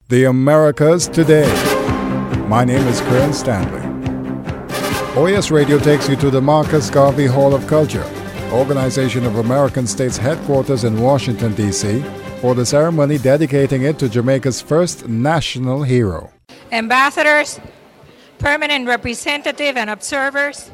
The Americas Today. My name is Kern Stanley. OAS Radio takes you to the Marcus Garvey Hall of Culture, Organization of American States headquarters in Washington, D.C., for the ceremony dedicating it to Jamaica's first national hero. Ambassadors, permanent representative and observers,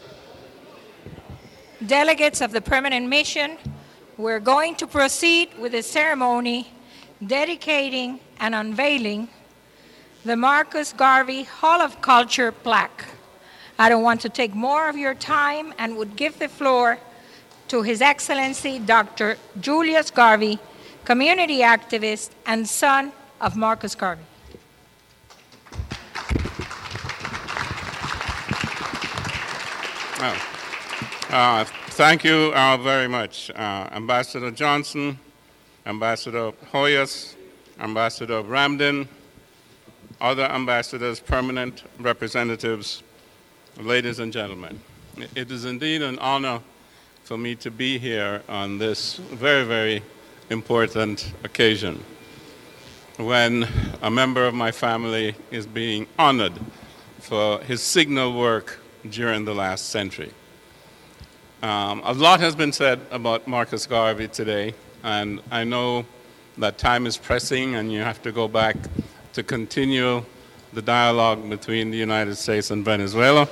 delegates of the permanent mission, we're going to proceed with the ceremony dedicating and unveiling the Marcus Garvey Hall of Culture plaque. I don't want to take more of your time and would give the floor to His Excellency Dr. Julius Garvey, community activist and son of Marcus Garvey. Thank you very much, Ambassador Johnson, Ambassador Hoyas, Ambassador Ramden, other ambassadors, permanent representatives, ladies and gentlemen. It is indeed an honor for me to be here on this very, very important occasion when a member of my family is being honored for his signal work during the last century. A lot has been said about Marcus Garvey today, and I know that time is pressing and you have to go back to continue the dialogue between the United States and Venezuela.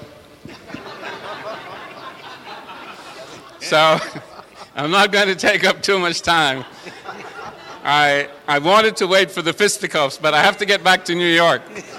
So I'm not going to take up too much time. I wanted to wait for the fisticuffs, but I have to get back to New York.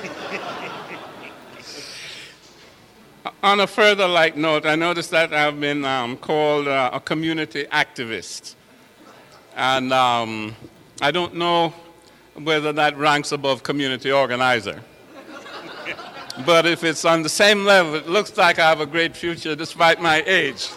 On a further light note, I noticed that I've been called a community activist. And I don't know whether that ranks above community organizer. But if it's on the same level, it looks like I have a great future despite my age.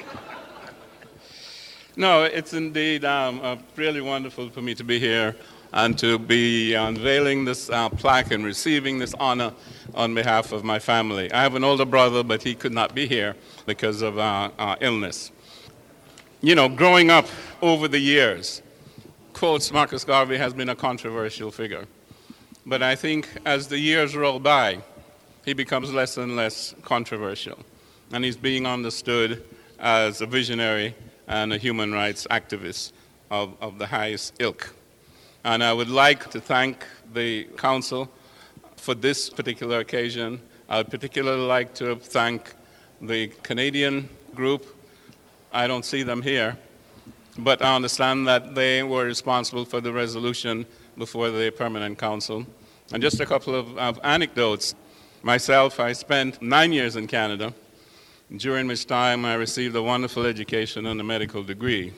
No, it's indeed really wonderful for me to be here and to be unveiling this plaque and receiving this honor on behalf of my family. I have an older brother, but he could not be here because of illness. You know, growing up over the years, quotes, Marcus Garvey has been a controversial figure. But I think as the years roll by, he becomes less and less controversial. And he's being understood as a visionary and a human rights activist of the highest ilk. And I would like to thank the Council for this particular occasion. I would particularly like to thank the Canadian group. I don't see them here, but I understand that they were responsible for the resolution before the Permanent Council. And just a couple of anecdotes. Myself, I spent 9 years in Canada, during which time I received a wonderful education and a medical degree.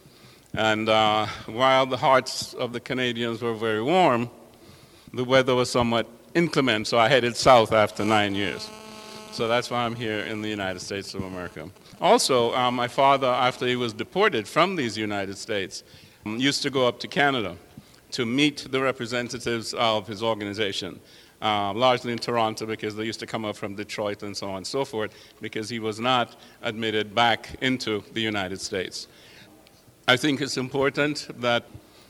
And while the hearts of the Canadians were very warm, the weather was somewhat inclement, so I headed south after 9 years. So that's why I'm here in the United States of America. Also, my father, after he was deported from these United States, used to go up to Canada to meet the representatives of his organization, largely in Toronto because they used to come up from Detroit and so on and so forth, because he was not admitted back into the United States. I think it's important that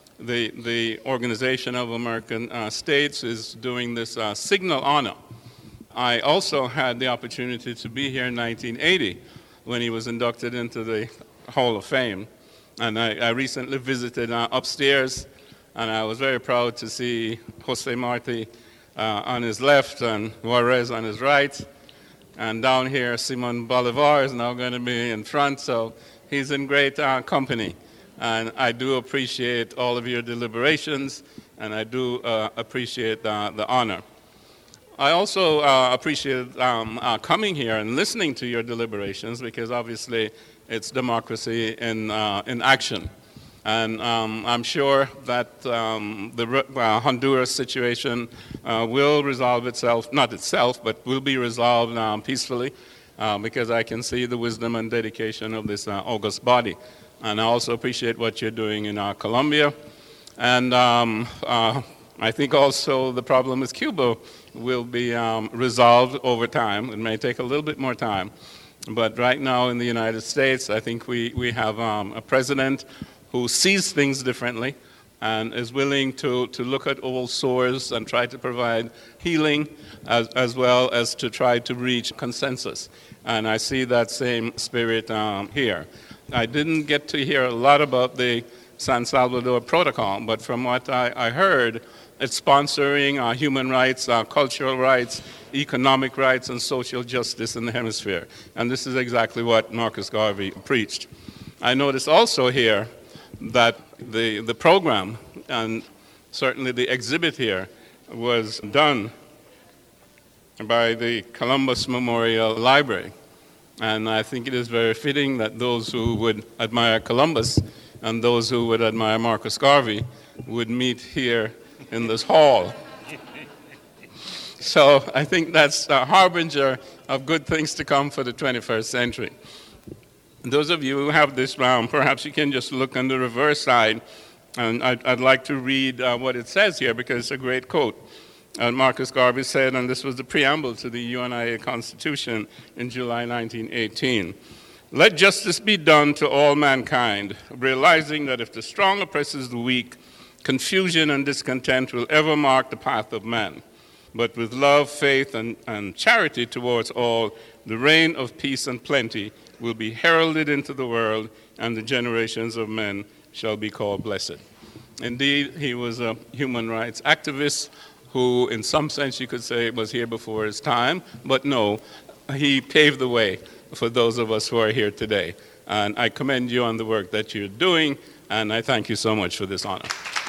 the Organization of American States is doing this signal honor. I also had the opportunity to be here in 1980 when he was inducted into the Hall of Fame. And I recently visited upstairs, and I was very proud to see Jose Marti on his left and Juarez on his right. And down here, Simon Bolivar is now going to be in front, so he's in great company. And I do appreciate all of your deliberations, and I do appreciate the honor. I also appreciate coming here and listening to your deliberations, because obviously it's democracy in action. And I'm sure that the Honduras situation will resolve itself, not itself, but will be resolved peacefully, because I can see the wisdom and dedication of this august body. And I also appreciate what you're doing in Colombia. And I think also the problem with Cuba will be resolved over time. It may take a little bit more time. But right now in the United States, I think we have a president who sees things differently and is willing to look at old sores and try to provide healing as well as to try to reach consensus. And I see that same spirit here. I didn't get to hear a lot about the San Salvador Protocol, but from what I heard, it's sponsoring human rights, cultural rights, economic rights, and social justice in the hemisphere. And this is exactly what Marcus Garvey preached. I noticed also here that the program, and certainly the exhibit here, was done by the Columbus Memorial Library. And I think it is very fitting that those who would admire Columbus and those who would admire Marcus Garvey would meet here in this hall. So I think that's a harbinger of good things to come for the 21st century. Those of you who have this round, perhaps you can just look on the reverse side, and I'd like to read what it says here because it's a great quote. Marcus Garvey said, and this was the preamble to the UNIA Constitution in July 1918, "Let justice be done to all mankind, realizing that if the strong oppresses the weak, confusion and discontent will ever mark the path of man. But with love, faith, and charity towards all, the reign of peace and plenty will be heralded into the world, and the generations of men shall be called blessed." Indeed, he was a human rights activist who, in some sense, you could say was here before his time, but no, he paved the way for those of us who are here today. And I commend you on the work that you're doing, and I thank you so much for this honor.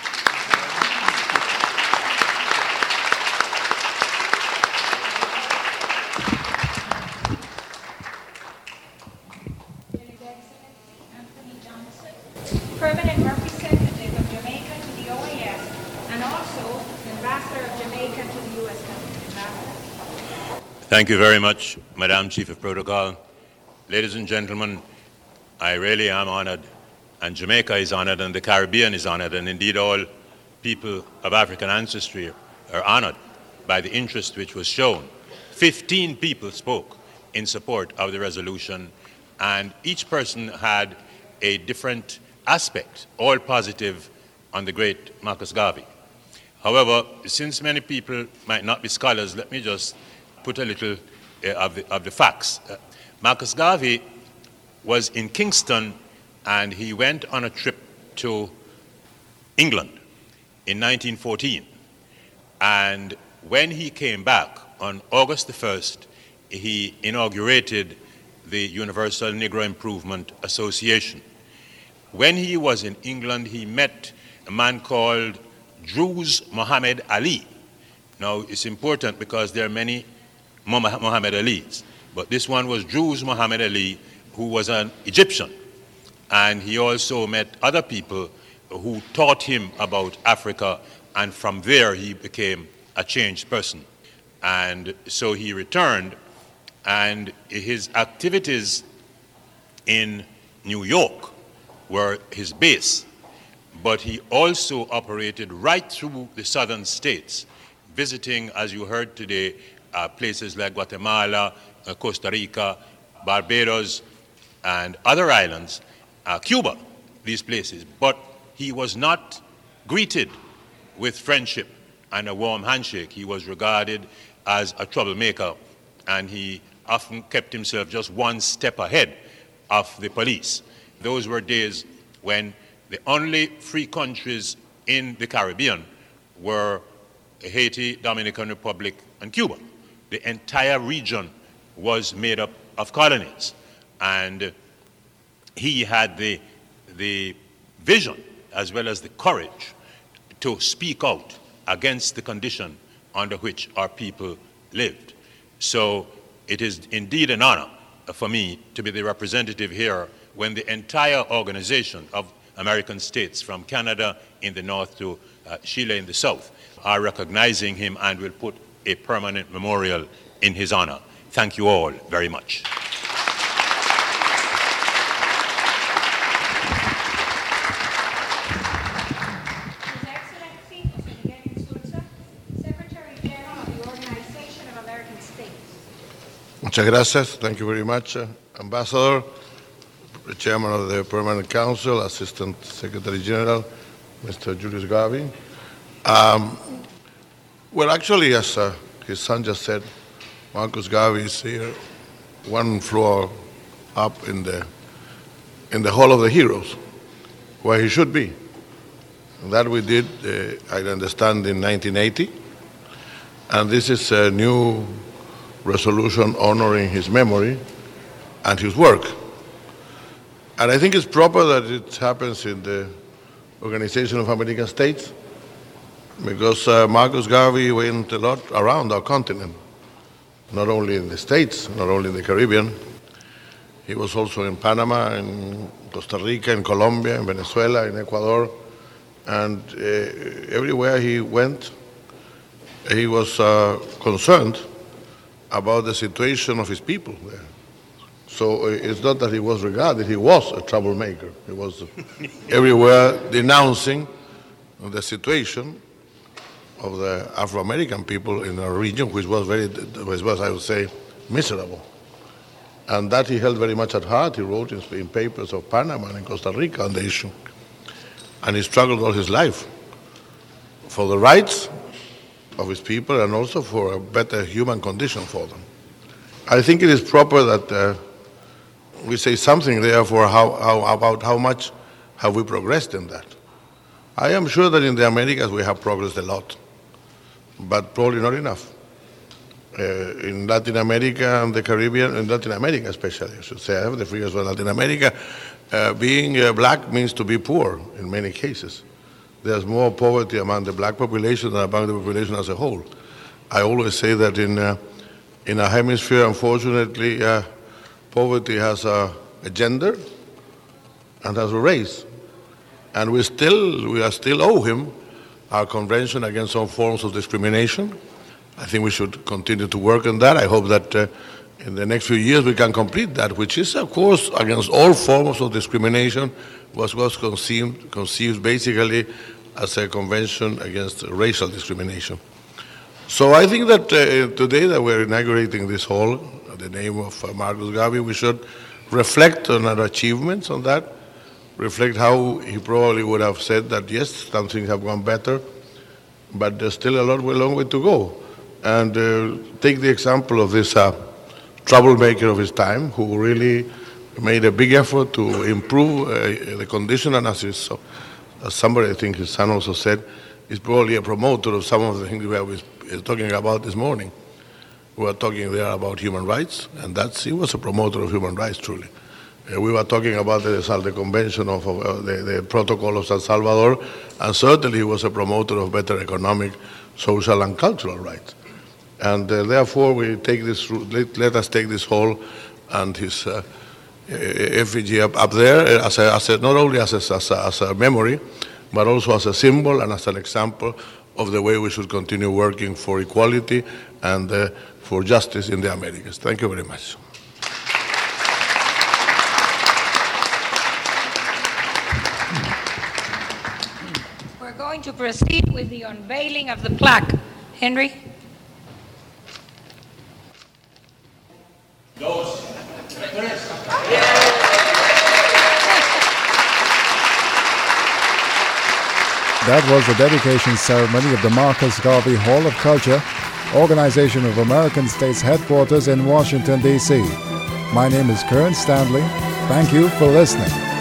Permanent representative of Jamaica to the OAS, and also Ambassador of Jamaica to the U.S. Ambassador. Thank you very much, Madam Chief of Protocol. Ladies and gentlemen, I really am honored, and Jamaica is honored, and the Caribbean is honored, and indeed all people of African ancestry are honored by the interest which was shown. 15 people spoke in support of the resolution, and each person had a different aspect, all positive, on the great Marcus Garvey. However, since many people might not be scholars, let me just put a little of the facts. Marcus Garvey was in Kingston, and he went on a trip to England in 1914. And when he came back on August the 1st, he inaugurated the Universal Negro Improvement Association. When he was in England, he met a man called Druse Muhammad Ali. Now, it's important because there are many Muhammad Alis, but this one was Druse Muhammad Ali, who was an Egyptian. And he also met other people who taught him about Africa, and from there he became a changed person. And so he returned, and his activities in New York were his base, but he also operated right through the southern states, visiting, as you heard today, places like Guatemala, Costa Rica, Barbados, and other islands, Cuba, these places. But he was not greeted with friendship and a warm handshake. He was regarded as a troublemaker, and he often kept himself just one step ahead of the police. Those were days when the only free countries in the Caribbean were Haiti, Dominican Republic, and Cuba. The entire region was made up of colonies. And he had the vision as well as the courage to speak out against the condition under which our people lived. So it is indeed an honor for me to be the representative here when the entire organization of American states, from Canada in the north to Chile in the south, are recognizing him and will put a permanent memorial in his honor. Thank you all very much. His Excellency, Mr. Miguel Insulza, Secretary General of the Organization of American States. Muchas gracias. Thank you very much, Ambassador, Chairman of the Permanent Council, Assistant Secretary General, Mr. Julius Garvey. Well, actually, as his son just said, Marcus Garvey is here one floor up in the Hall of the Heroes, where he should be. That we did, I understand, in 1980. And this is a new resolution honoring his memory and his work. And I think it's proper that it happens in the Organization of American States, because Marcus Garvey went a lot around our continent, not only in the States, not only in the Caribbean. He was also in Panama, in Costa Rica, in Colombia, in Venezuela, in Ecuador, and everywhere he went, he was concerned about the situation of his people there. So it's not that he was regarded, he was a troublemaker. He was everywhere denouncing the situation of the Afro-American people in our region, which was, I would say, miserable. And that he held very much at heart. He wrote in papers of Panama and in Costa Rica on the issue. And he struggled all his life for the rights of his people and also for a better human condition for them. I think it is proper that we say something there for about how much have we progressed in that. I am sure that in the Americas we have progressed a lot, but probably not enough. In Latin America and the Caribbean, in Latin America especially, I should say, I have the figures for Latin America, being black means to be poor in many cases. There's more poverty among the black population than among the population as a whole. I always say that in our hemisphere, unfortunately, poverty has a gender and has a race. And we still owe him our convention against all forms of discrimination. I think we should continue to work on that. I hope that in the next few years we can complete that, which is, of course, against all forms of discrimination, was conceived basically as a convention against racial discrimination. So I think that today that we're inaugurating this hall, in the name of Marcus Garvey, we should reflect on our achievements on that, reflect how he probably would have said that, yes, some things have gone better, but there's still a long way to go. And take the example of this troublemaker of his time, who really made a big effort to improve the condition, and as somebody, I think his son also said, is probably a promoter of some of the things we were talking about this morning. We were talking there about human rights, and he was a promoter of human rights, truly. We were talking about the convention of the Protocol of San Salvador, and certainly he was a promoter of better economic, social, and cultural rights. And therefore, we take this. Let us take this hall and his effigy up there not only as a memory, but also as a symbol and as an example of the way we should continue working for equality and for justice in the Americas. Thank you very much. We're going to proceed with the unveiling of the plaque. Henry? That was the dedication ceremony of the Marcus Garvey Hall of Culture, Organization of American States headquarters in Washington, D.C. My name is Kern Stanley. Thank you for listening.